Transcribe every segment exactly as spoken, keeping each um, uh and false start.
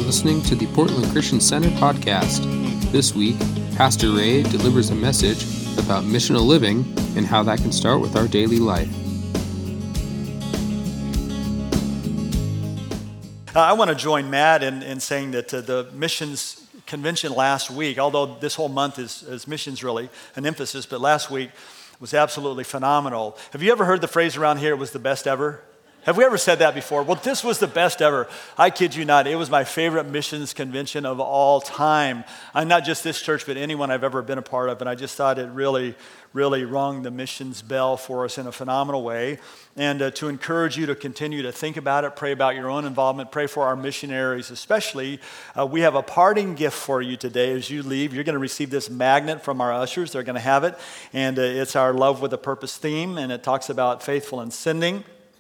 listening to the Portland Christian Center podcast. This week, Pastor Ray delivers a message about missional living and how that can start with our daily life. Uh, I want to join Matt in, in saying that uh, the missions convention last week, although this whole month is, is missions really an emphasis, but last week was absolutely phenomenal. Have you ever heard the phrase around here, it was the best ever? Have we ever said that before? Well, this was the best ever. I kid you not. It was my favorite missions convention of all time. I'm not just this church, but anyone I've ever been a part of. And I just thought it really, really rung the missions bell for us in a phenomenal way. And uh, to encourage you to continue to think about it, pray about your own involvement, pray for our missionaries especially. Uh, we have a parting gift for you today as you leave. You're going to receive this magnet from our ushers. They're going to have it. And uh, it's our Love with a Purpose theme. And it talks about faithful in sending,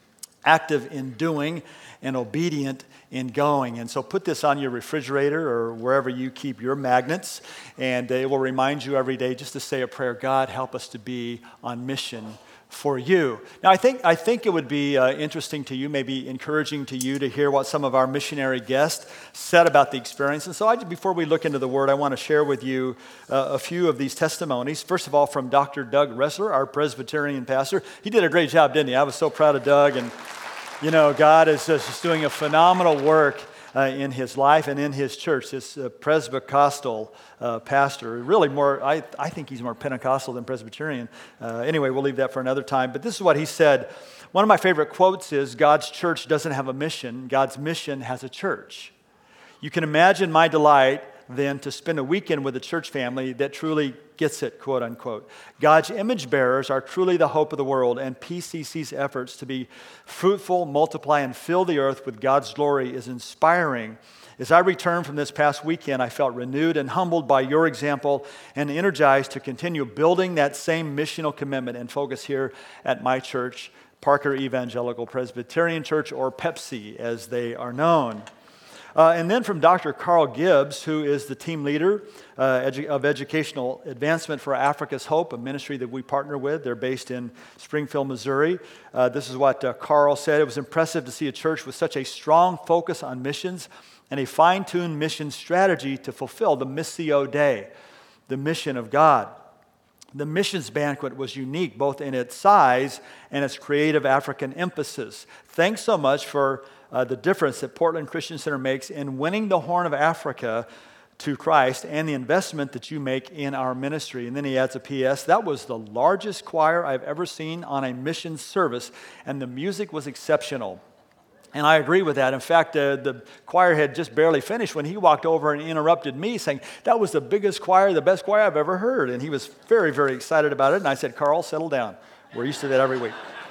active in doing, and obedient in going. And so put this on your refrigerator or wherever you keep your magnets, and it will remind you every day just to say a prayer, God, help us to be on mission for you. Now, I think I think it would be uh, interesting to you, maybe encouraging to you to hear what some of our missionary guests said about the experience. And so I, before we look into the Word, I want to share with you uh, a few of these testimonies. First of all, from Doctor Doug Ressler, our Presbyterian pastor. He did a great job, didn't he? I was so proud of Doug, and you know, God is just doing a phenomenal work uh, in his life and in his church. This uh, Presbycostal uh, pastor, really more, I, I think he's more Pentecostal than Presbyterian. Uh, anyway, we'll leave that for another time. But this is what he said. One of my favorite quotes is, God's church doesn't have a mission. God's mission has a church. You can imagine my delight then to spend a weekend with a church family that truly gets it, quote unquote. God's image bearers are truly the hope of the world, and P C C's efforts to be fruitful, multiply, and fill the earth with God's glory is inspiring. As I returned from this past weekend, I felt renewed and humbled by your example and energized to continue building that same missional commitment and focus here at my church, Parker Evangelical Presbyterian Church, or Pepsi as they are known. Uh, and then from Doctor Carl Gibbs, who is the team leader uh, edu- of Educational Advancement for Africa's Hope, a ministry that we partner with. They're based in Springfield, Missouri. Uh, this is what uh, Carl said. It was impressive to see a church with such a strong focus on missions and a fine-tuned mission strategy to fulfill the Missio Dei, the mission of God. The missions banquet was unique both in its size and its creative African emphasis. Thanks so much for Uh, the difference that Portland Christian Center makes in winning the Horn of Africa to Christ and the investment that you make in our ministry. And then he adds a P S, that was the largest choir I've ever seen on a mission service, and the music was exceptional. And I agree with that. In fact, uh, the choir had just barely finished when he walked over and interrupted me saying, that was the biggest choir, the best choir I've ever heard. And he was very, very excited about it. And I said, Carl, settle down. We're used to that every week.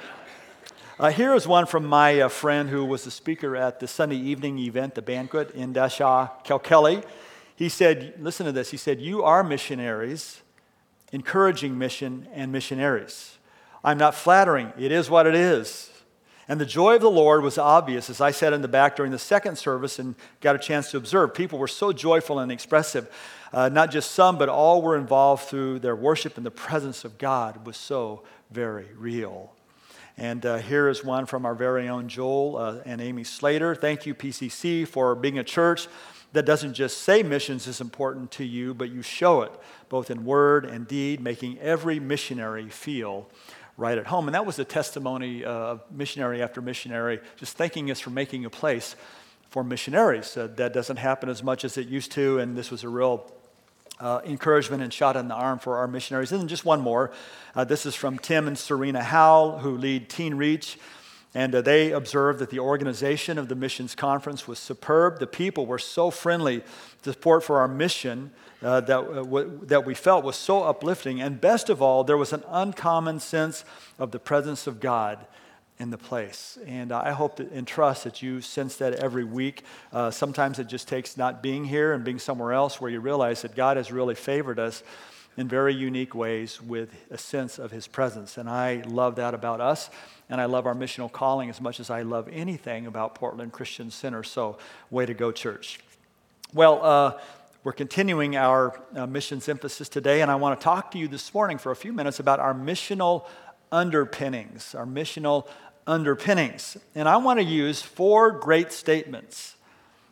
Uh, here is one from my uh, friend who was the speaker at the Sunday evening event, the banquet in Dashaw, Kelkelly. He said, listen to this, he said, you are missionaries, encouraging mission and missionaries. I'm not flattering, it is what it is. And the joy of the Lord was obvious as I sat in the back during the second service and got a chance to observe. People were so joyful and expressive. Uh, not just some, but all were involved through their worship, and the presence of God was so very real. And uh, here is one from our very own Joel uh, and Amy Slater. Thank you, P C C, for being a church that doesn't just say missions is important to you, but you show it both in word and deed, making every missionary feel right at home. And that was the testimony of missionary after missionary, just thanking us for making a place for missionaries. Uh, that doesn't happen as much as it used to, and this was a real Uh, encouragement and shot in the arm for our missionaries. And then just one more. Uh, this is from Tim and Serena Howell, who lead Teen Reach. And uh, they observed that the organization of the missions conference was superb. The people were so friendly. The support for our mission uh, that, uh, w- that we felt was so uplifting. And best of all, there was an uncommon sense of the presence of God in the place. And uh, I hope that, and trust that you sense that every week. Uh, sometimes it just takes not being here and being somewhere else where you realize that God has really favored us in very unique ways with a sense of his presence. And I love that about us, and I love our missional calling as much as I love anything about Portland Christian Center. So, way to go, church. Well, uh, we're continuing our uh, missions emphasis today, and I want to talk to you this morning for a few minutes about our missional underpinnings, our missional underpinnings. And I want to use four great statements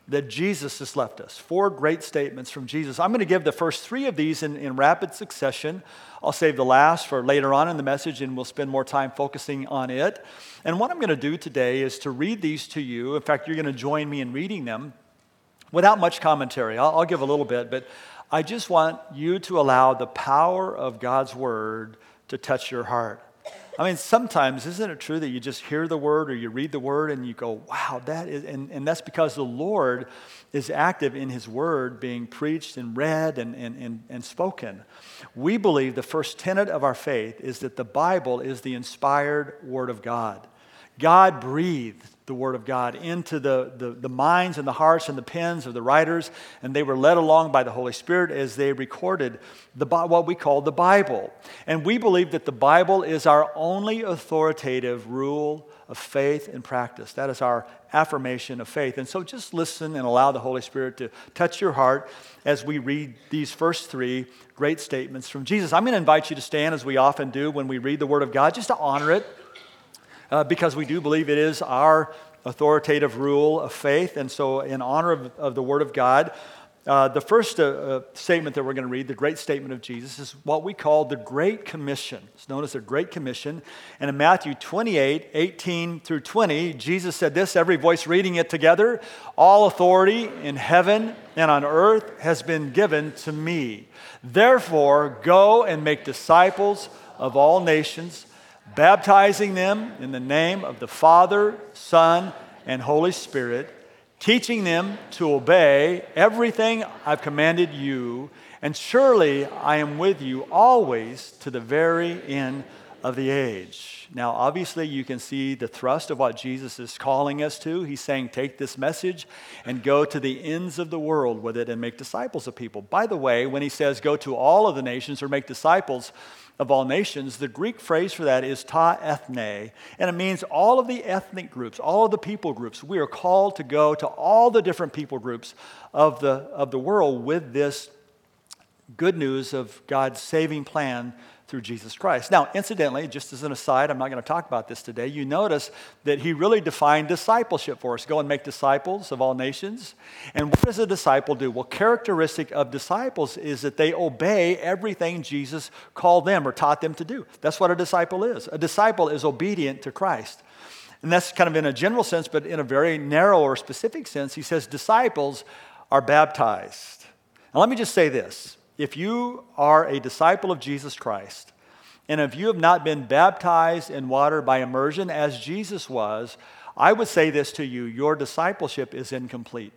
that Jesus has left us. Four great statements from Jesus. I'm going to give the first three of these in, in rapid succession. I'll save the last for later on in the message, and we'll spend more time focusing on it. And what I'm going to do today is to read these to you. In fact, you're going to join me in reading them without much commentary. I'll, I'll give a little bit, but I just want you to allow the power of God's Word to touch your heart. I mean, sometimes, isn't it true that you just hear the Word or you read the Word and you go, wow, that is, and, and that's because the Lord is active in His Word being preached and read and, and, and, and spoken. We believe the first tenet of our faith is that the Bible is the inspired Word of God. God breathed the Word of God into the, the, the minds and the hearts and the pens of the writers, and they were led along by the Holy Spirit as they recorded the what we call the Bible. And we believe that the Bible is our only authoritative rule of faith and practice. That is our affirmation of faith. And so just listen and allow the Holy Spirit to touch your heart as we read these first three great statements from Jesus. I'm going to invite you to stand, as we often do when we read the Word of God, just to honor it. Uh, because we do believe it is our authoritative rule of faith. And so in honor of, of the Word of God, uh, the first uh, uh, statement that we're going to read, the great statement of Jesus, is what we call the Great Commission. It's known as the Great Commission. And in Matthew twenty-eight, eighteen through twenty, Jesus said this, every voice reading it together, all authority in heaven and on earth has been given to me. Therefore, go and make disciples of all nations, baptizing them in the name of the Father, Son, and Holy Spirit, teaching them to obey everything I've commanded you, and surely I am with you always to the very end of the age. Now, obviously, you can see the thrust of what Jesus is calling us to. He's saying, take this message and go to the ends of the world with it and make disciples of people. By the way, when he says go to all of the nations or make disciples of all nations, the Greek phrase for that is ta ethne, and it means all of the ethnic groups, all of the people groups. We are called to go to all the different people groups of the, of the world with this good news of God's saving plan through Jesus Christ. Now, incidentally, just as an aside, I'm not going to talk about this today, you notice that he really defined discipleship for us. Go and make disciples of all nations. And what does a disciple do? Well, characteristic of disciples is that they obey everything Jesus called them or taught them to do. That's what a disciple is. A disciple is obedient to Christ. And that's kind of in a general sense, but in a very narrow or specific sense, he says disciples are baptized. Now, let me just say this. If you are a disciple of Jesus Christ, and if you have not been baptized in water by immersion as Jesus was, I would say this to you, your discipleship is incomplete.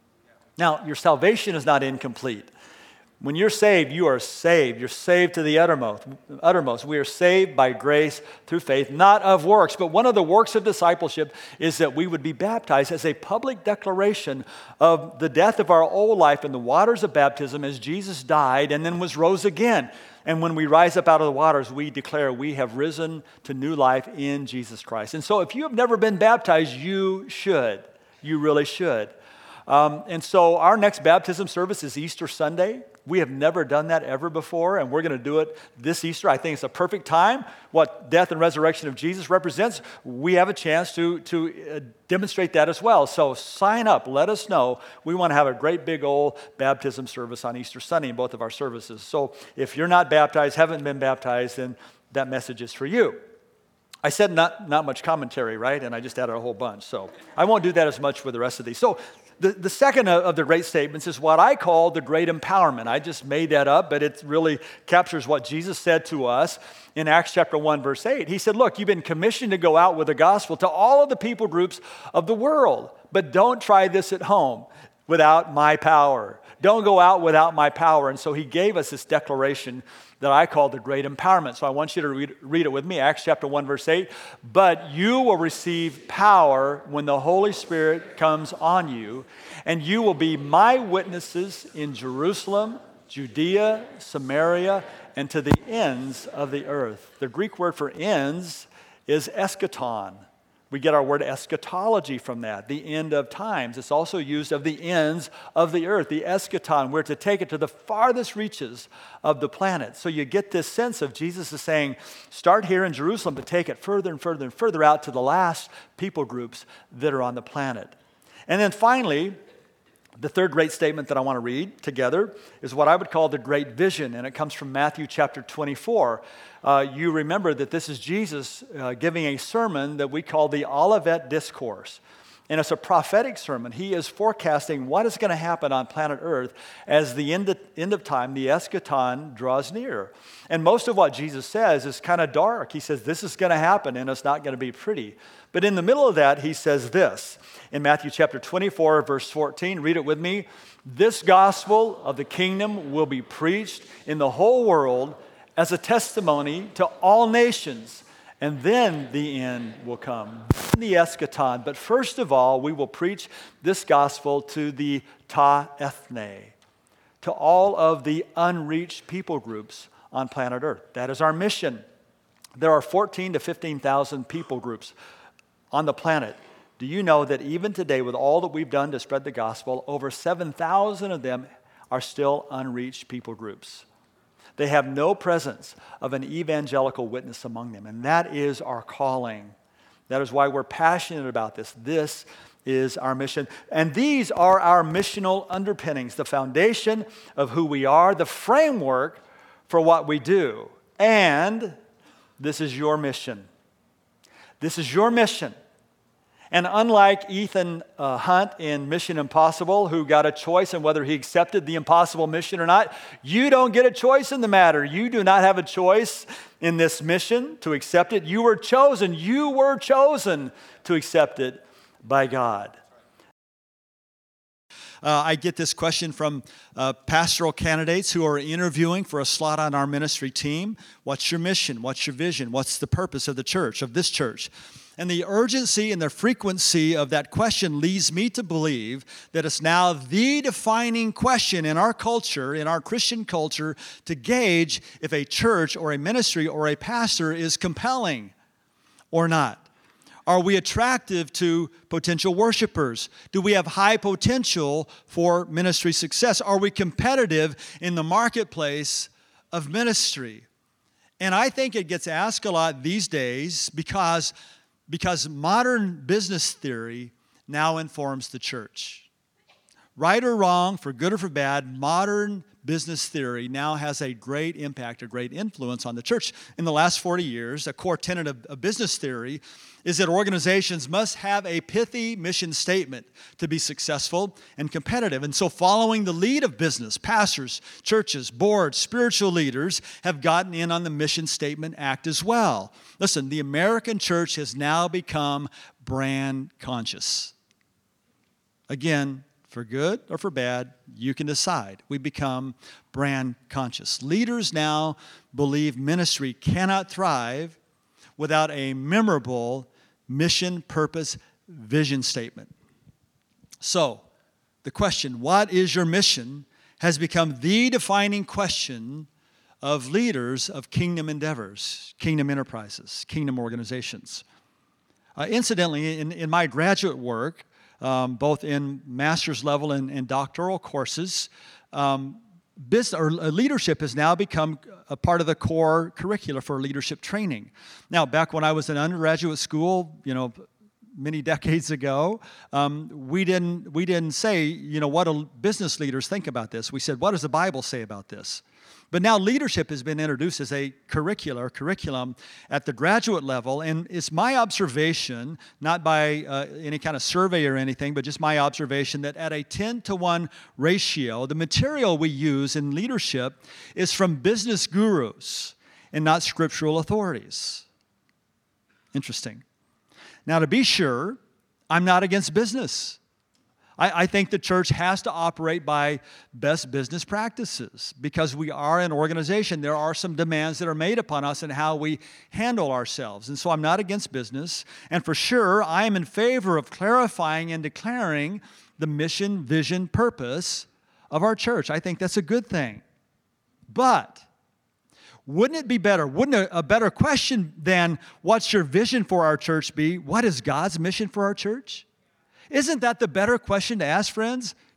Now, your salvation is not incomplete. When you're saved, you are saved. You're saved to the uttermost. uttermost. We are saved by grace through faith, not of works. But one of the works of discipleship is that we would be baptized as a public declaration of the death of our old life in the waters of baptism as Jesus died and then was rose again. And when we rise up out of the waters, we declare we have risen to new life in Jesus Christ. And so if you have never been baptized, you should. You really should. Um, and so our next baptism service is Easter Sunday. We have never done that ever before, and we're going to do it this Easter. I think it's a perfect time. What death and resurrection of Jesus represents, we have a chance to, to uh, demonstrate that as well. So sign up. Let us know. We want to have a great big old baptism service on Easter Sunday in both of our services. So if you're not baptized, haven't been baptized, then that message is for you. I said not, not much commentary, right? And I just added a whole bunch. So I won't do that as much with the rest of these. So the, the second of the great statements is what I call the great empowerment. I just made that up, but it really captures what Jesus said to us in Acts chapter one, verse eight. He said, look, you've been commissioned to go out with the gospel to all of the people groups of the world, but don't try this at home without my power. Don't go out without my power. And so he gave us this declaration that I call the great empowerment. So I want you to read, read it with me, Acts chapter one, verse eight. But you will receive power when the Holy Spirit comes on you, and you will be my witnesses in Jerusalem, Judea, Samaria, and to the ends of the earth. The Greek word for ends is eschaton. We get our word eschatology from that, the end of times. It's also used of the ends of the earth, the eschaton. We're to take it to the farthest reaches of the planet. So you get this sense of Jesus is saying, start here in Jerusalem, but take it further and further and further out to the last people groups that are on the planet. And then finally, The third great statement that I want to read together is what I would call the great vision, and it comes from Matthew chapter twenty-four. Uh, you remember that this is Jesus uh, giving a sermon that we call the Olivet Discourse. And it's a prophetic sermon. He is forecasting what is going to happen on planet Earth as the end of, end of time, the eschaton, draws near. And most of what Jesus says is kind of dark. He says this is going to happen and it's not going to be pretty. But in the middle of that, he says this. In Matthew chapter twenty-four, verse fourteen, read it with me. This gospel of the kingdom will be preached in the whole world as a testimony to all nations. And then the end will come, the eschaton. But first of all, we will preach this gospel to the ta ethne, to all of the unreached people groups on planet Earth. That is our mission. There are fourteen to fifteen thousand people groups on the planet. Do you know that even today, with all that we've done to spread the gospel, over seven thousand of them are still unreached people groups? They have no presence of an evangelical witness among them, and that is our calling. That is why we're passionate about this. This is our mission. And these are our missional underpinnings, the foundation of who we are, the framework for what we do. And this is your mission. This is your mission. And unlike Ethan uh, Hunt in Mission Impossible, who got a choice on whether he accepted the impossible mission or not, you don't get a choice in the matter. You do not have a choice in this mission to accept it. You were chosen. You were chosen to accept it by God. Uh, I get this question from uh, pastoral candidates who are interviewing for a slot on our ministry team. What's your mission? What's your vision? What's the purpose of the church, of this church? And the urgency and the frequency of that question leads me to believe that it's now the defining question in our culture, in our Christian culture, to gauge if a church or a ministry or a pastor is compelling or not. Are we attractive to potential worshipers? Do we have high potential for ministry success? Are we competitive in the marketplace of ministry? And I think it gets asked a lot these days because Because modern business theory now informs the church. Right or wrong, for good or for bad, modern business theory now has a great impact, a great influence on the church. In the last forty years, a core tenet of, of business theory is that organizations must have a pithy mission statement to be successful and competitive. And so following the lead of business, pastors, churches, boards, spiritual leaders have gotten in on the mission statement act as well. Listen, the American church has now become brand conscious. Again, for good or for bad, you can decide. We become brand conscious. Leaders now believe ministry cannot thrive without a memorable mission, purpose, vision statement. So, the question, what is your mission, has become the defining question of leaders of kingdom endeavors, kingdom enterprises, kingdom organizations. Uh, incidentally, in, in my graduate work, Um, both in master's level and, and doctoral courses, um, business, or leadership has now become a part of the core curricula for leadership training. Now, back when I was in undergraduate school, you know, many decades ago, um, we didn't we didn't say, you know, what do business leaders think about this? We said, what does the Bible say about this? But now leadership has been introduced as a curricula or curriculum at the graduate level, and it's my observation, not by uh, any kind of survey or anything, but just my observation that at a ten to one ratio, the material we use in leadership is from business gurus and not scriptural authorities. Interesting. Now, to be sure, I'm not against business. I, I think the church has to operate by best business practices because we are an organization. There are some demands that are made upon us in how we handle ourselves. And so I'm not against business. And for sure, I am in favor of clarifying and declaring the mission, vision, purpose of our church. I think that's a good thing. But wouldn't it be better, wouldn't a, a better question than what's your vision for our church be, what is God's mission for our church? Isn't that the better question to ask, friends?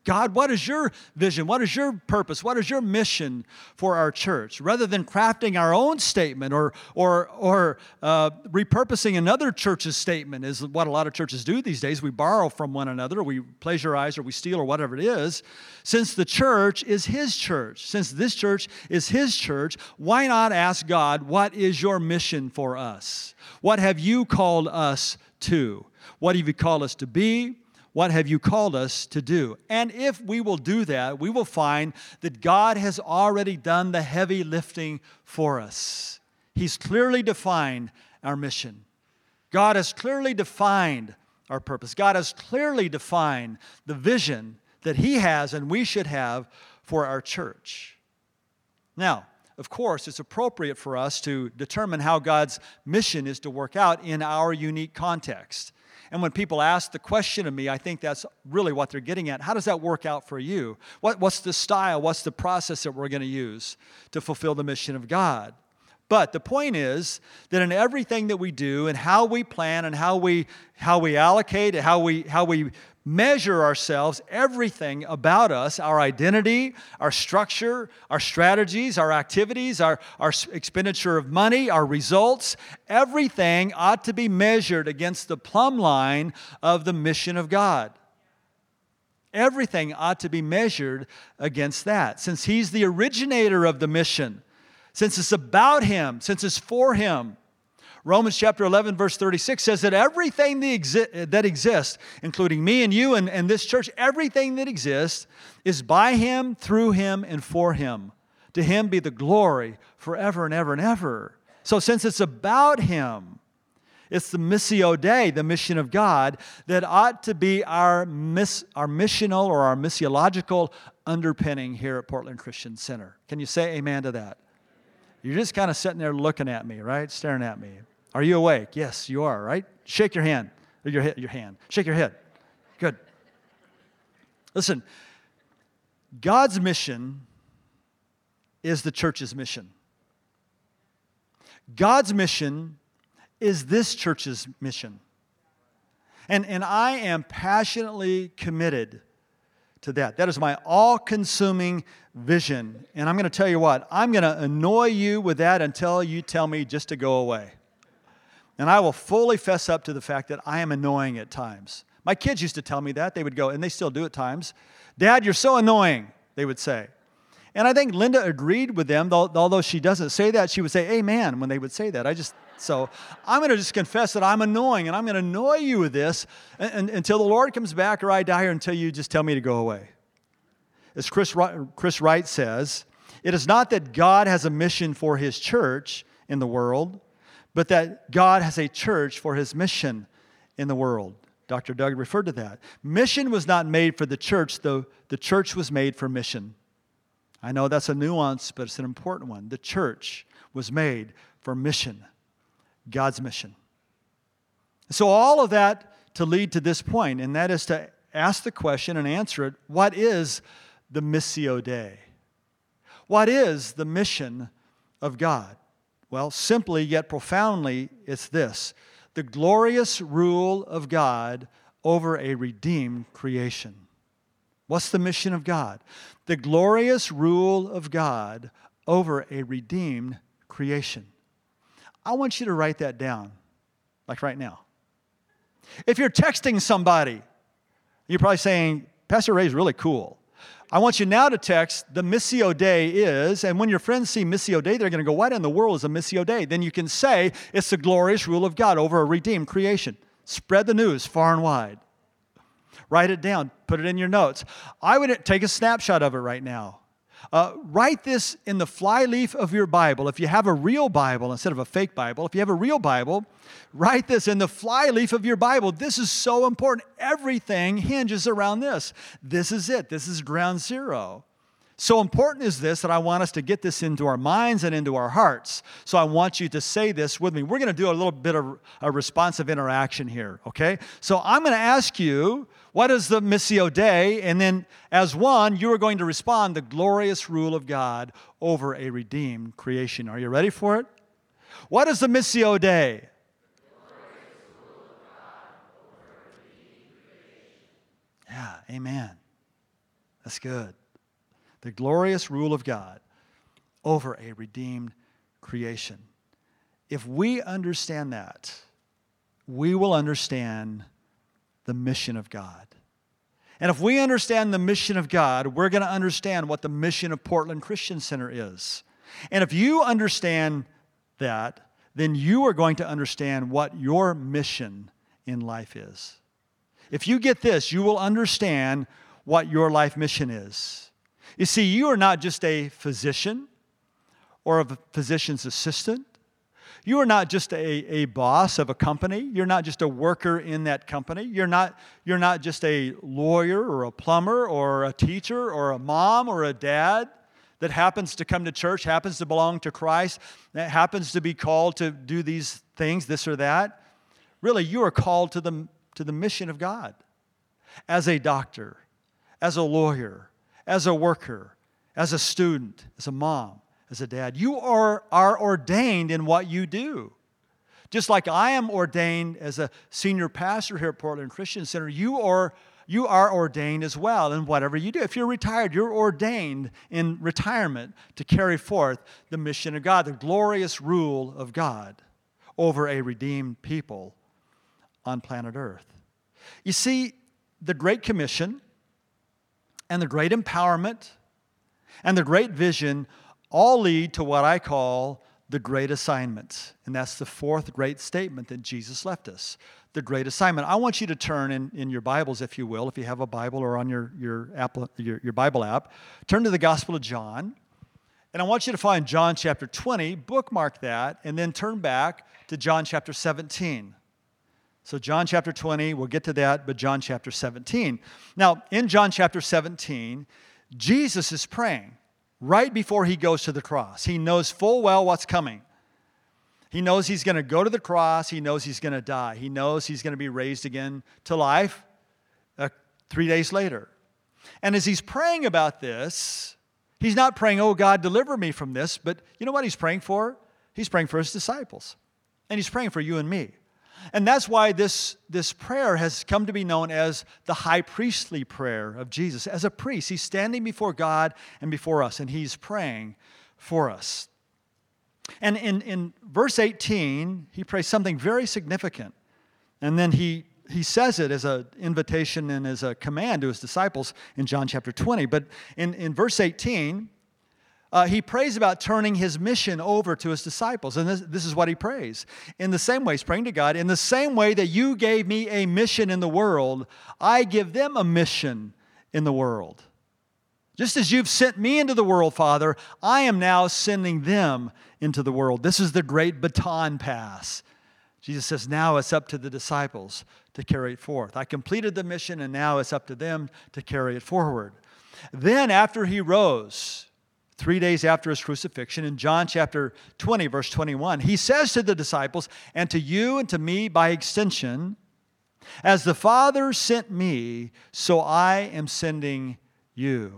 God, what is your vision? What is your purpose? What is your mission for our church? Rather than crafting our own statement or or or uh, repurposing another church's statement, is what a lot of churches do these days. We borrow from one another, we plagiarize, or we steal, or whatever it is. Since the church is His church, since this church is His church, why not ask God, what is your mission for us? What have you called us to? What have you called us to be? What have you called us to do? And if we will do that, we will find that God has already done the heavy lifting for us. He's clearly defined our mission. God has clearly defined our purpose. God has clearly defined the vision that He has and we should have for our church. Now, of course, it's appropriate for us to determine how God's mission is to work out in our unique context. And when people ask the question of me, I think that's really what they're getting at. How does that work out for you? What, what's the style? What's the process that we're going to use to fulfill the mission of God? But the point is that in everything that we do and how we plan and how we how we allocate, how we how we measure ourselves, everything about us, our identity, our structure, our strategies, our activities, our, our expenditure of money, our results, everything ought to be measured against the plumb line of the mission of God. Everything ought to be measured against that. Since He's the originator of the mission, since it's about Him, since it's for Him, Romans chapter eleven, verse thirty-six says that everything that, exi- that exists, including me and you and, and this church, everything that exists is by Him, through Him, and for Him. To Him be the glory forever and ever and ever. So since it's about Him, it's the Missio Dei, the mission of God, that ought to be our, miss, our missional or our missiological underpinning here at Portland Christian Center. Can you say amen to that? You're just kind of sitting there looking at me, right? Staring at me. Are you awake? Yes, you are, right? Shake your hand. Or your, your hand. Shake your head. Good. Listen, God's mission is the church's mission. God's mission is this church's mission. And, and I am passionately committed to that. That is my all-consuming vision. And I'm going to tell you what, I'm going to annoy you with that until you tell me just to go away. And I will fully fess up to the fact that I am annoying at times. My kids used to tell me that. They would go, and they still do at times, "Dad, you're so annoying," they would say. And I think Linda agreed with them, though, although she doesn't say that. She would say, "Amen," when they would say that. I just, so I'm going to just confess that I'm annoying, and I'm going to annoy you with this and, and, until the Lord comes back or I die, or until you just tell me to go away. As Chris, Chris Wright says, it is not that God has a mission for His church in the world, but that God has a church for His mission in the world. Doctor Doug referred to that. Mission was not made for the church, though the church was made for mission. I know that's a nuance, but it's an important one. The church was made for mission, God's mission. So all of that to lead to this point, and that is to ask the question and answer it, what is the Missio Dei? What is the mission of God? Well, simply yet profoundly, it's this: the glorious rule of God over a redeemed creation. What's the mission of God? The glorious rule of God over a redeemed creation. I want you to write that down, like right now. If you're texting somebody, you're probably saying, "Pastor Ray's really cool." I want you now to text, "The Missio Dei is," and when your friends see Missio Dei, they're going to go, "What in the world is a Missio Dei?" Then you can say, it's the glorious rule of God over a redeemed creation. Spread the news far and wide. Write it down. Put it in your notes. I would take a snapshot of it right now. Uh, write this in the flyleaf of your Bible. If you have a real Bible instead of a fake Bible, if you have a real Bible, write this in the flyleaf of your Bible. This is so important. Everything hinges around this. This is it. This is ground zero. So important is this that I want us to get this into our minds and into our hearts. So I want you to say this with me. We're going to do a little bit of a responsive interaction here, okay? So I'm going to ask you, what is the Missio Dei? And then as one, you are going to respond, the glorious rule of God over a redeemed creation. Are you ready for it? What is the Missio Dei? Yeah, amen. That's good. The glorious rule of God over a redeemed creation. If we understand that, we will understand the mission of God. And if we understand the mission of God, we're going to understand what the mission of Portland Christian Center is. And if you understand that, then you are going to understand what your mission in life is. If you get this, you will understand what your life mission is. You see, you are not just a physician or a physician's assistant. You are not just a, a boss of a company. You're not just a worker in that company. You're not, you're not just a lawyer or a plumber or a teacher or a mom or a dad that happens to come to church, happens to belong to Christ, that happens to be called to do these things, this or that. Really, you are called to the, to the mission of God as a doctor, as a lawyer, as a worker, as a student, as a mom, as a dad. You are, are ordained in what you do. Just like I am ordained as a senior pastor here at Portland Christian Center, you are, you are ordained as well in whatever you do. If you're retired, you're ordained in retirement to carry forth the mission of God, the glorious rule of God over a redeemed people on planet Earth. You see, the Great Commission and the great empowerment and the great vision all lead to what I call the great assignment. And that's the fourth great statement that Jesus left us, the great assignment. I want you to turn in, in your Bibles, if you will, if you have a Bible or on your, your, app, your, your Bible app, turn to the Gospel of John. And I want you to find John chapter twenty, bookmark that, and then turn back to John chapter seventeen. So John chapter twenty, we'll get to that, but John chapter seventeen. Now, in John chapter seventeen, Jesus is praying right before he goes to the cross. He knows full well what's coming. He knows he's going to go to the cross. He knows he's going to die. He knows he's going to be raised again to life uh, three days later. And as he's praying about this, he's not praying, oh, God, deliver me from this. But you know what he's praying for? He's praying for his disciples. And he's praying for you and me. And that's why this, this prayer has come to be known as the high priestly prayer of Jesus. As a priest, he's standing before God and before us, and he's praying for us. And in, in verse eighteen, he prays something very significant. And then he, he says it as an invitation and as a command to his disciples in John chapter twenty. But in, in verse eighteen, Uh, he prays about turning his mission over to his disciples. And this, this is what he prays. In the same way, he's praying to God, in the same way that you gave me a mission in the world, I give them a mission in the world. Just as you've sent me into the world, Father, I am now sending them into the world. This is the great baton pass. Jesus says, now it's up to the disciples to carry it forth. I completed the mission, and now it's up to them to carry it forward. Then after he rose, three days after his crucifixion, in John chapter twenty, verse twenty-one, he says to the disciples, and to you and to me by extension, as the Father sent me, so I am sending you.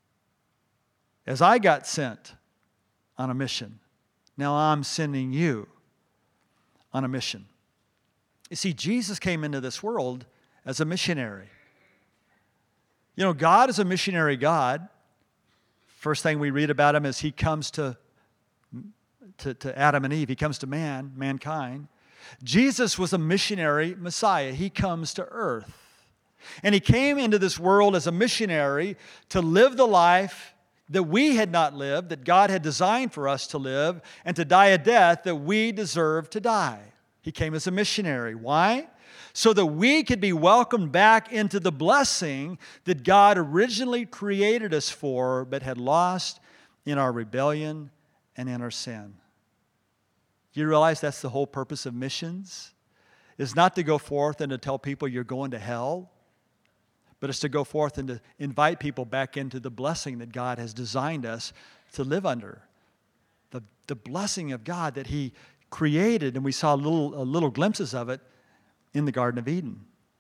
As I got sent on a mission, now I'm sending you on a mission. You see, Jesus came into this world as a missionary. You know, God is a missionary God. First thing we read about him is he comes to, to, to Adam and Eve. He comes to man, mankind. Jesus was a missionary Messiah. He comes to earth. And he came into this world as a missionary to live the life that we had not lived, that God had designed for us to live, and to die a death that we deserved to die. He came as a missionary. Why? So that we could be welcomed back into the blessing that God originally created us for, but had lost in our rebellion and in our sin. You realize that's the whole purpose of missions? Is not to go forth and to tell people you're going to hell, but it's to go forth and to invite people back into the blessing that God has designed us to live under. The, the blessing of God that He created, and we saw little, uh, little glimpses of it in the Garden of Eden.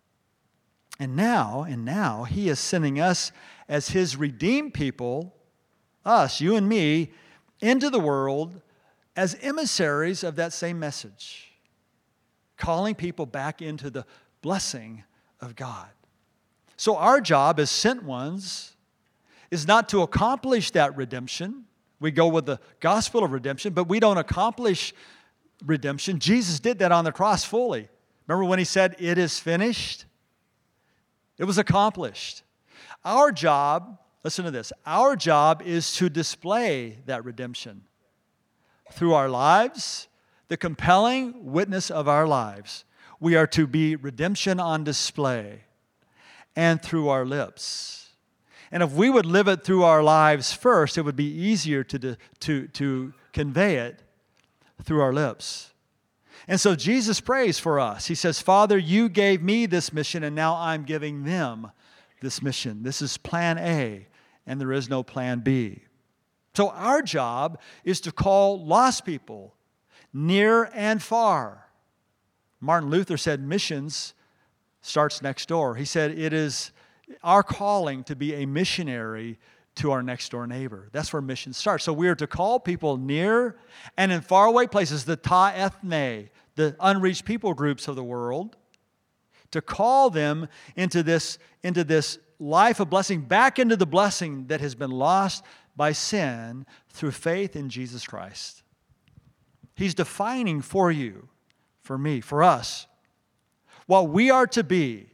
And now, and now, He is sending us as His redeemed people, us, you and me, into the world as emissaries of that same message, calling people back into the blessing of God. So our job as sent ones is not to accomplish that redemption. We go with the gospel of redemption, but we don't accomplish redemption. Jesus did that on the cross fully. Remember when he said, "It is finished"? It was accomplished. Our job, listen to this, our job is to display that redemption through our lives, the compelling witness of our lives. We are to be redemption on display, and through our lips. And if we would live it through our lives first, it would be easier to, to, to convey it through our lips. And so Jesus prays for us. He says, "Father, you gave me this mission, and now I'm giving them this mission." This is plan A, and there is no plan B. So our job is to call lost people near and far. Martin Luther said missions starts next door. He said it is our calling to be a missionary to our next door neighbor. That's where mission starts. So we are to call people near and in faraway places, the ta ethne, the unreached people groups of the world, to call them into this, into this life of blessing, back into the blessing that has been lost by sin through faith in Jesus Christ. He's defining for you, for me, for us, what we are to be.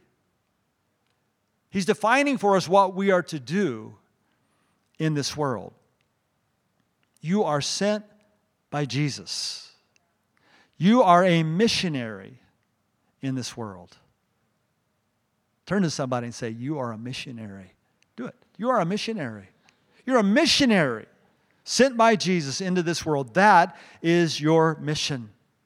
He's defining for us what we are to do in this world. You are sent by Jesus. You are a missionary in this world. Turn to somebody and say, "You are a missionary." Do it. You are a missionary. You're a missionary sent by Jesus into this world. That is your mission.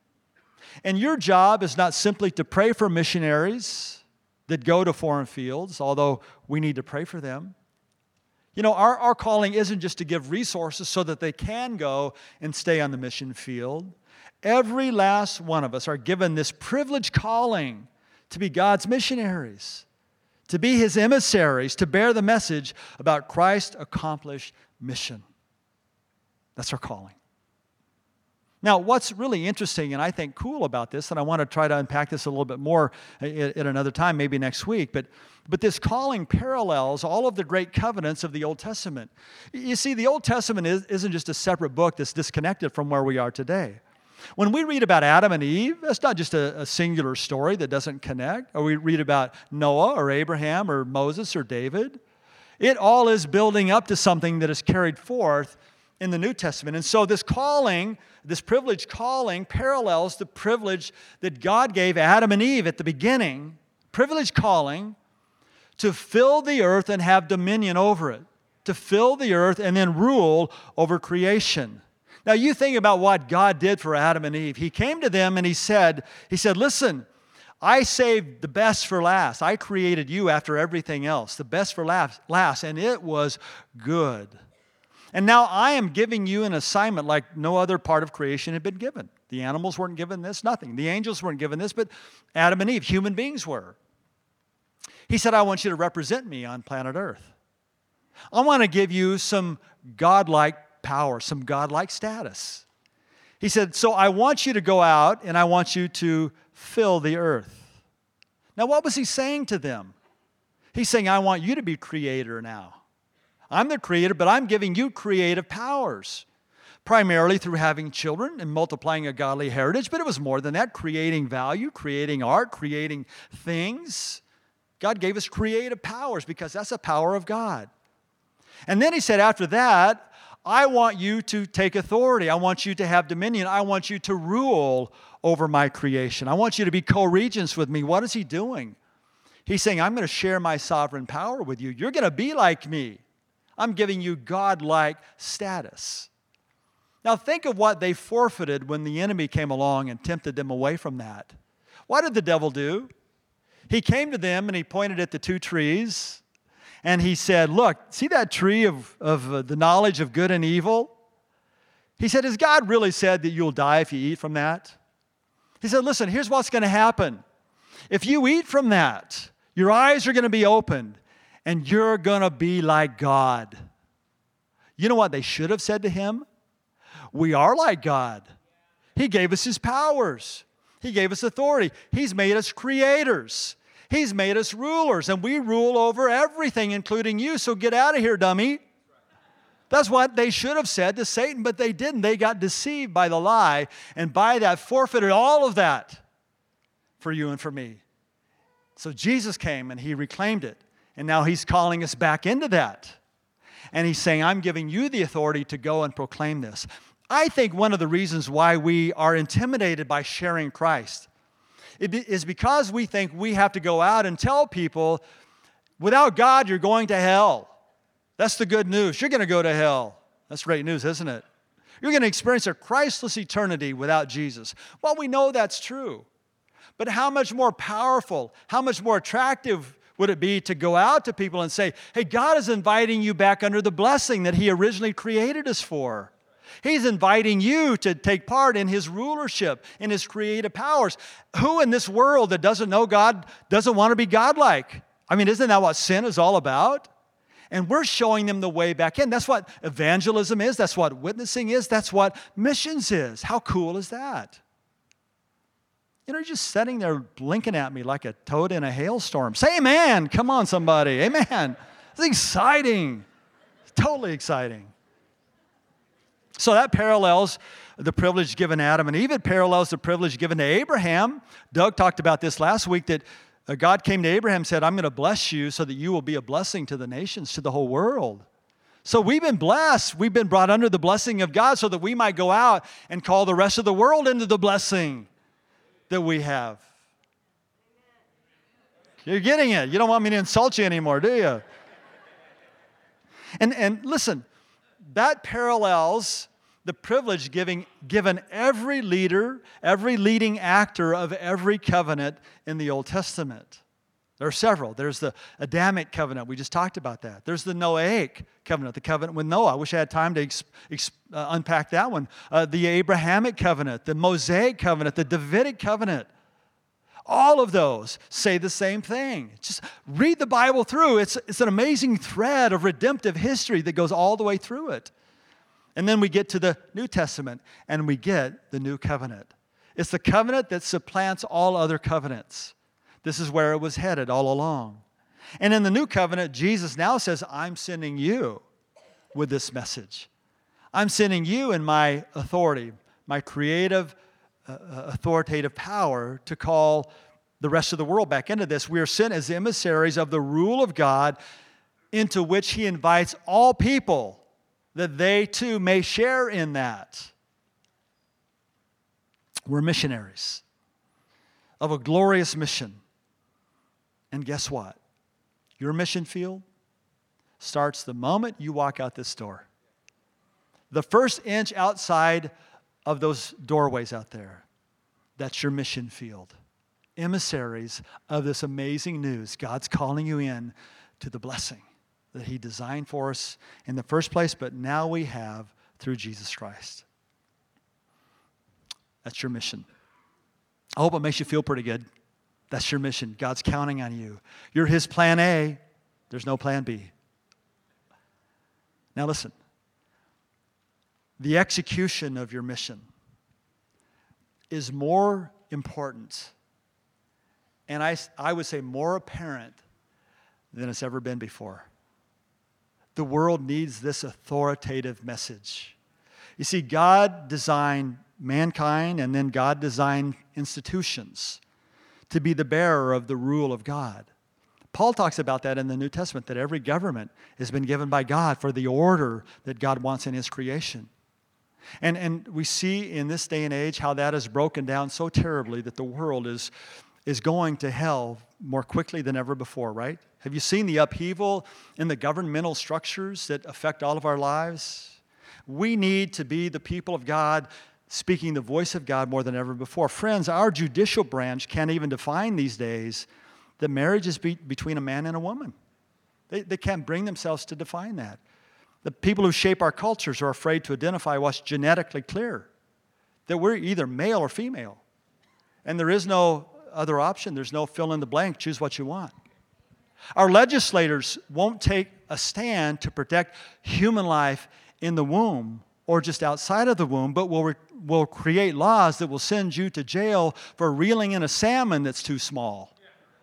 And your job is not simply to pray for missionaries that go to foreign fields, although we need to pray for them. You know, our, our calling isn't just to give resources so that they can go and stay on the mission field. Every last one of us are given this privileged calling to be God's missionaries, to be His emissaries, to bear the message about Christ's accomplished mission. That's our calling. Now, what's really interesting and I think cool about this, and I want to try to unpack this a little bit more at, at another time, maybe next week, but, but this calling parallels all of the great covenants of the Old Testament. You see, the Old Testament is, isn't just a separate book that's disconnected from where we are today. When we read about Adam and Eve, that's not just a, a singular story that doesn't connect. Or we read about Noah or Abraham or Moses or David. It all is building up to something that is carried forth in the New Testament. And so this calling, this privileged calling, parallels the privilege that God gave Adam and Eve at the beginning, privileged calling to fill the earth and have dominion over it, to fill the earth and then rule over creation. Now you think about what God did for Adam and Eve. He came to them and he said, he said, "Listen, I saved the best for last. I created you after everything else, the best for last, last, and it was good. And now I am giving you an assignment like no other part of creation had been given." The animals weren't given this, nothing. The angels weren't given this, but Adam and Eve, human beings were. He said, "I want you to represent me on planet Earth. I want to give you some godlike power, some godlike status." He said, "So I want you to go out and I want you to fill the earth." Now, what was he saying to them? He's saying, "I want you to be creator now. I'm the creator, but I'm giving you creative powers, primarily through having children and multiplying a godly heritage, but it was more than that, creating value, creating art, creating things. God gave us creative powers because that's a power of God." And then he said, after that, "I want you to take authority. I want you to have dominion. I want you to rule over my creation. I want you to be co-regents with me." What is he doing? He's saying, "I'm going to share my sovereign power with you. You're going to be like me. I'm giving you God-like status." Now think of what they forfeited when the enemy came along and tempted them away from that. What did the devil do? He came to them and he pointed at the two trees and he said, "Look, see that tree of, of uh, the knowledge of good and evil?" He said, "Has God really said that you'll die if you eat from that?" He said, "Listen, here's what's going to happen. If you eat from that, your eyes are going to be opened and you're going to be like God." You know what they should have said to him? We are like God. He gave us His powers. He gave us authority. He's made us creators. He's made us rulers, and we rule over everything, including you, so get out of here, dummy. That's what they should have said to Satan, but they didn't. They got deceived by the lie, and by that forfeited all of that for you and for me. So Jesus came, and he reclaimed it, and now he's calling us back into that. And he's saying, I'm giving you the authority to go and proclaim this. I think one of the reasons why we are intimidated by sharing Christ is because we think we have to go out and tell people, without God, you're going to hell. That's the good news. You're going to go to hell. That's great news, isn't it? You're going to experience a Christless eternity without Jesus. Well, we know that's true. But how much more powerful, how much more attractive would it be to go out to people and say, hey, God is inviting you back under the blessing that He originally created us for. He's inviting you to take part in His rulership, in His creative powers. Who in this world that doesn't know God doesn't want to be godlike? I mean, isn't that what sin is all about? And we're showing them the way back in. That's what evangelism is. That's what witnessing is. That's what missions is. How cool is that? You know, you're just sitting there blinking at me like a toad in a hailstorm. Say amen. Come on, somebody. Amen. It's exciting. It's totally exciting. So that parallels the privilege given Adam and Eve. It parallels the privilege given to Abraham. Doug talked about this last week, that God came to Abraham and said, I'm going to bless you so that you will be a blessing to the nations, to the whole world. So we've been blessed. We've been brought under the blessing of God so that we might go out and call the rest of the world into the blessing that we have. You're getting it. You don't want me to insult you anymore, do you? And, and listen, that parallels the privilege giving, given every leader, every leading actor of every covenant in the Old Testament. There are several. There's the Adamic covenant. We just talked about that. There's the Noahic covenant, the covenant with Noah. I wish I had time to ex, ex, uh, unpack that one. Uh, the Abrahamic covenant, the Mosaic covenant, the Davidic covenant. All of those say the same thing. Just read the Bible through. It's, it's an amazing thread of redemptive history that goes all the way through it. And then we get to the New Testament, and we get the New Covenant. It's the covenant that supplants all other covenants. This is where it was headed all along. And in the New Covenant, Jesus now says, I'm sending you with this message. I'm sending you in my authority, my creative, uh, authoritative power to call the rest of the world back into this. We are sent as emissaries of the rule of God, into which He invites all people that they too may share in that. We're missionaries of a glorious mission. And guess what? Your mission field starts the moment you walk out this door. The first inch outside of those doorways out there, that's your mission field. Emissaries of this amazing news. God's calling you in to the blessing that He designed for us in the first place, but now we have through Jesus Christ. That's your mission. I hope it makes you feel pretty good. That's your mission. God's counting on you. You're His plan A. There's no plan B. Now listen. The execution of your mission is more important, and I, I would say more apparent than it's ever been before. The world needs this authoritative message. You see, God designed mankind, and then God designed institutions to be the bearer of the rule of God. Paul talks about that in the New Testament, that every government has been given by God for the order that God wants in His creation. And, and we see in this day and age how that is broken down so terribly that the world is, is going to hell more quickly than ever before, right? Have you seen the upheaval in the governmental structures that affect all of our lives? We need to be the people of God, speaking the voice of God more than ever before. Friends, our judicial branch can't even define these days that marriage is be- between a man and a woman. They, they can't bring themselves to define that. The people who shape our cultures are afraid to identify what's genetically clear, that we're either male or female. And there is no other option. There's no fill in the blank. Choose what you want. Our legislators won't take a stand to protect human life in the womb or just outside of the womb, but will, re- will create laws that will send you to jail for reeling in a salmon that's too small.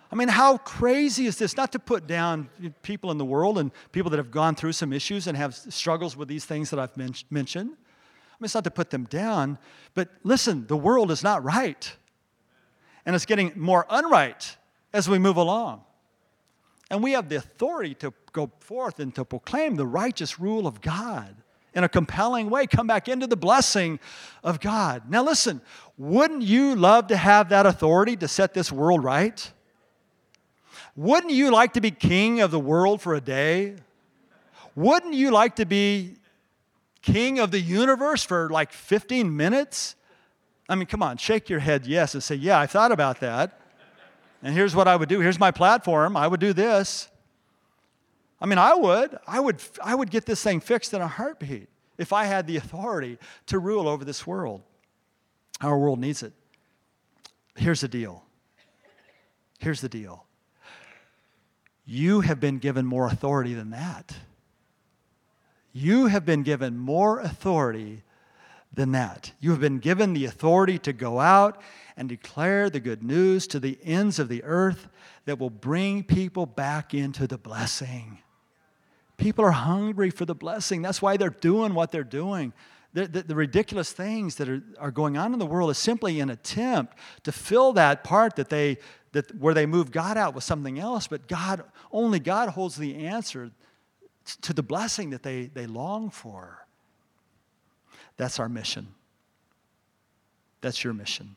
I mean, how crazy is this? Not to put down people in the world and people that have gone through some issues and have struggles with these things that I've men- mentioned. I mean, it's not to put them down, but listen, the world is not right. And it's getting more unright as we move along. And we have the authority to go forth and to proclaim the righteous rule of God in a compelling way, come back into the blessing of God. Now listen, wouldn't you love to have that authority to set this world right? Wouldn't you like to be king of the world for a day? Wouldn't you like to be king of the universe for like fifteen minutes? I mean, come on, shake your head yes and say, yeah, I thought about that. And here's what I would do. Here's my platform. I would do this. I mean, I would. I would I would get this thing fixed in a heartbeat if I had the authority to rule over this world. Our world needs it. Here's the deal. Here's the deal. You have been given more authority than that. You have been given more authority than that. You have been given the authority to go out and declare the good news to the ends of the earth that will bring people back into the blessing. People are hungry for the blessing. That's why they're doing what they're doing. The, the, the ridiculous things that are, are going on in the world is simply an attempt to fill that part that they that where they move God out with something else. But God, only God holds the answer to the blessing that they, they long for. That's our mission. That's your mission.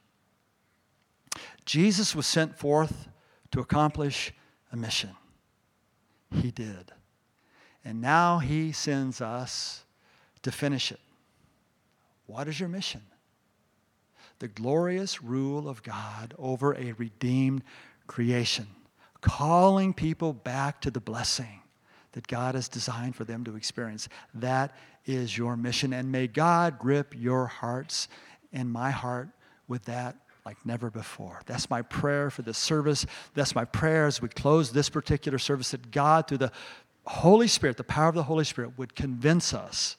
Jesus was sent forth to accomplish a mission. He did. And now he sends us to finish it. What is your mission? The glorious rule of God over a redeemed creation, calling people back to the blessing that God has designed for them to experience. That is your mission. And may God grip your hearts and my heart with that like never before. That's my prayer for this service. That's my prayer as we close this particular service, that God, through the Holy Spirit, the power of the Holy Spirit, would convince us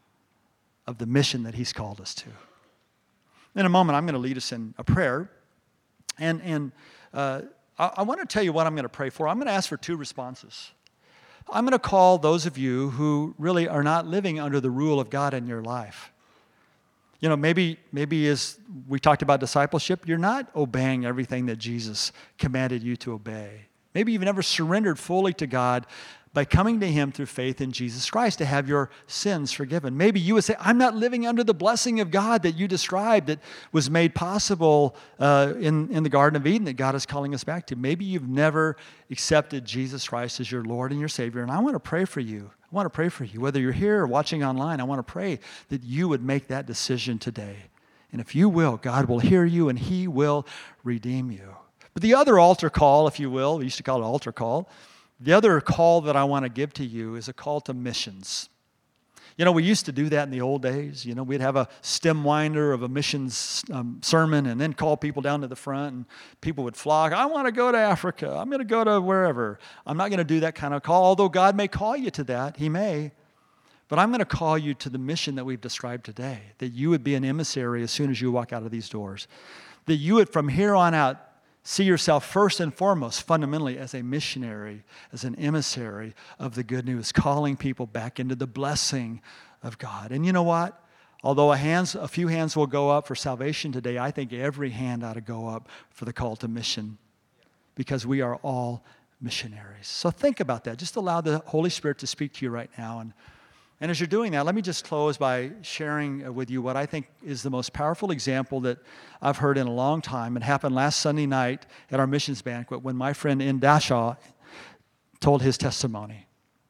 of the mission that he's called us to. In a moment, I'm going to lead us in a prayer. And, and uh, I, I want to tell you what I'm going to pray for. I'm going to ask for two responses. I'm going to call those of you who really are not living under the rule of God in your life. You know, maybe, maybe as we talked about discipleship, you're not obeying everything that Jesus commanded you to obey. Maybe you've never surrendered fully to God by coming to him through faith in Jesus Christ to have your sins forgiven. Maybe you would say, I'm not living under the blessing of God that you described that was made possible uh, in, in the Garden of Eden that God is calling us back to. Maybe you've never accepted Jesus Christ as your Lord and your Savior, and I want to pray for you. I want to pray for you. Whether you're here or watching online, I want to pray that you would make that decision today. And if you will, God will hear you and he will redeem you. But the other altar call, if you will, we used to call it altar call, the other call that I want to give to you is a call to missions. You know, we used to do that in the old days. You know, we'd have a stem winder of a missions um, sermon and then call people down to the front and people would flock. I want to go to Africa. I'm going to go to wherever. I'm not going to do that kind of call, although God may call you to that. He may. But I'm going to call you to the mission that we've described today, that you would be an emissary as soon as you walk out of these doors, that you would from here on out see yourself first and foremost, fundamentally, as a missionary, as an emissary of the good news, calling people back into the blessing of God. And you know what? Although a, hands, a few hands will go up for salvation today, I think every hand ought to go up for the call to mission, because we are all missionaries. So think about that. Just allow the Holy Spirit to speak to you right now. And And as you're doing that, let me just close by sharing with you what I think is the most powerful example that I've heard in a long time. It happened last Sunday night at our missions banquet when my friend In Dashaw told his testimony.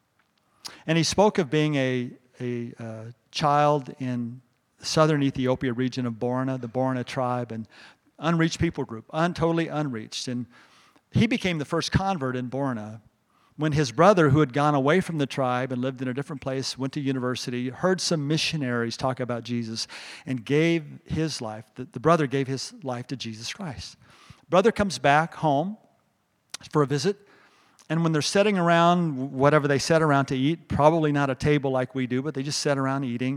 And he spoke of being a, a uh, child in the southern Ethiopia region of Borno, the Borno tribe, and unreached people group, un, totally unreached. And he became the first convert in Borno when his brother, who had gone away from the tribe and lived in a different place, went to university, heard some missionaries talk about Jesus, and gave his life, the, the brother gave his life to Jesus Christ. Brother comes back home for a visit, and when they're sitting around, whatever they sat around to eat, probably not a table like we do, but they just sat around eating,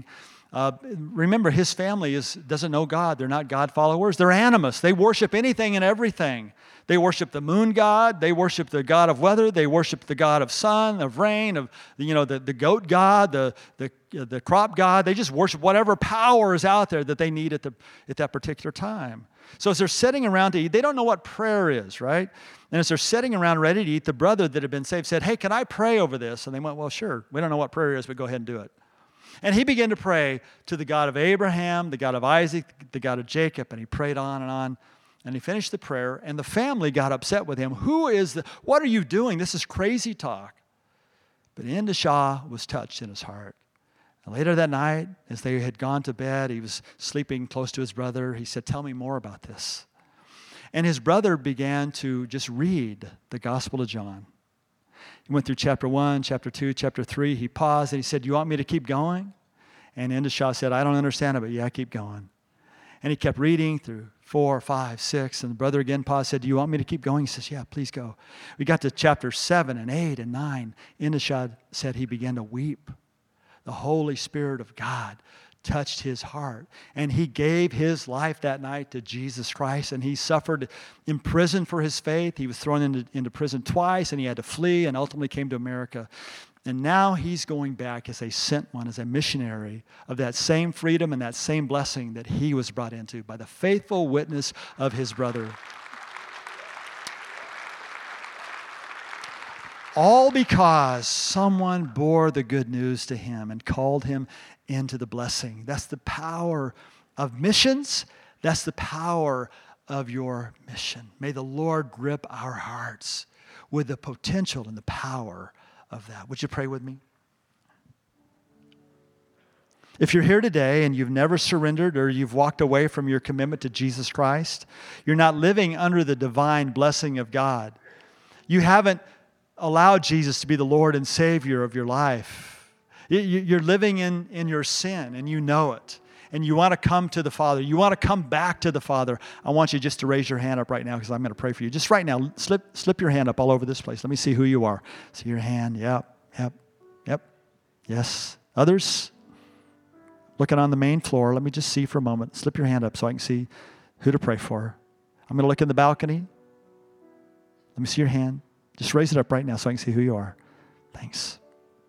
Uh, remember, his family is, doesn't know God. They're not God followers. They're animists. They worship anything and everything. They worship the moon god. They worship the god of weather. They worship the god of sun, of rain, of you know the, the goat god, the, the the crop god. They just worship whatever power is out there that they need at the at that particular time. So as they're sitting around to eat, they don't know what prayer is, right? And as they're sitting around ready to eat, the brother that had been saved said, "Hey, can I pray over this?" And they went, "Well, sure. We don't know what prayer is, but go ahead and do it." And he began to pray to the God of Abraham, the God of Isaac, the God of Jacob, and he prayed on and on. And he finished the prayer, and the family got upset with him. Who is the, what are you doing? This is crazy talk. But Indashah was touched in his heart. And later that night, as they had gone to bed, he was sleeping close to his brother. He said, "Tell me more about this." And his brother began to just read the Gospel of John. He went through chapter one, chapter two, chapter three. He paused and he said, "You want me to keep going?" And Indashah said, "I don't understand it, but yeah, keep going." And he kept reading through four, five, six. And the brother again paused, said, "Do you want me to keep going?" He says, "Yeah, please go." We got to chapter seven and eight and nine. Indashah said he began to weep. The Holy Spirit of God touched his heart. And he gave his life that night to Jesus Christ. And he suffered in prison for his faith. He was thrown into, into prison twice, and he had to flee and ultimately came to America. And now he's going back as a sent one, as a missionary of that same freedom and that same blessing that he was brought into by the faithful witness of his brother. All because someone bore the good news to him and called him into the blessing. That's the power of missions. That's the power of your mission. May the Lord grip our hearts with the potential and the power of that. Would you pray with me? If you're here today and you've never surrendered or you've walked away from your commitment to Jesus Christ, you're not living under the divine blessing of God. You haven't allowed Jesus to be the Lord and Savior of your life. You're living in, in your sin and you know it. And you want to come to the Father. You want to come back to the Father. I want you just to raise your hand up right now because I'm going to pray for you. Just right now, slip slip your hand up all over this place. Let me see who you are. See your hand. Yep, yep, yep. Yes. Others? Looking on the main floor. Let me just see for a moment. Slip your hand up so I can see who to pray for. I'm going to look in the balcony. Let me see your hand. Just raise it up right now so I can see who you are. Thanks.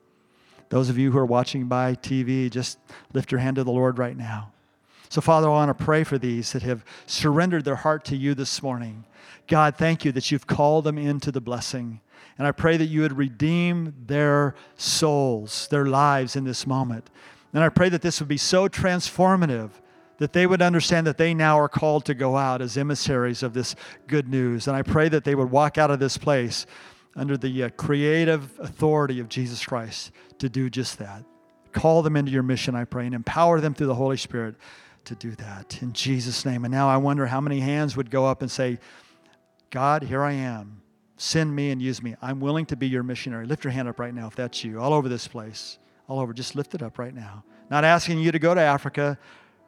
Those of you who are watching by T V, just lift your hand to the Lord right now. So, Father, I want to pray for these that have surrendered their heart to you this morning. God, thank you that you've called them into the blessing. And I pray that you would redeem their souls, their lives in this moment. And I pray that this would be so transformative that they would understand that they now are called to go out as emissaries of this good news. And I pray that they would walk out of this place under the uh, creative authority of Jesus Christ to do just that. Call them into your mission, I pray, and empower them through the Holy Spirit to do that in Jesus' name. And now I wonder how many hands would go up and say, "God, here I am. Send me and use me. I'm willing to be your missionary." Lift your hand up right now if that's you. All over this place. All over. Just lift it up right now. Not asking you to go to Africa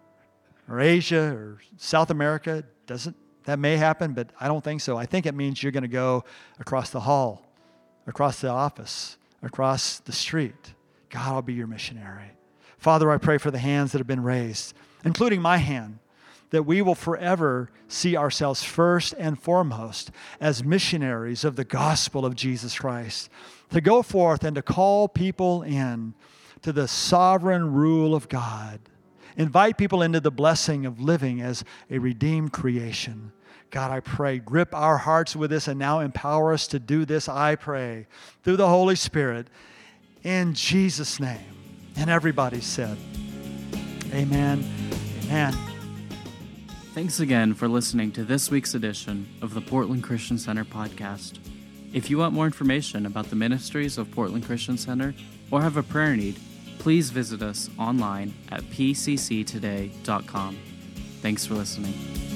or Asia or South America. Doesn't That may happen, but I don't think so. I think it means you're going to go across the hall, across the office, across the street. God, I'll be your missionary. Father, I pray for the hands that have been raised, including my hand, that we will forever see ourselves first and foremost as missionaries of the gospel of Jesus Christ, to go forth and to call people in to the sovereign rule of God. Invite people into the blessing of living as a redeemed creation. God, I pray, grip our hearts with this and now empower us to do this, I pray, through the Holy Spirit, in Jesus' name. And everybody said, amen, amen. Thanks again for listening to this week's edition of the Portland Christian Center podcast. If you want more information about the ministries of Portland Christian Center or have a prayer need, please visit us online at p c c today dot com. Thanks for listening.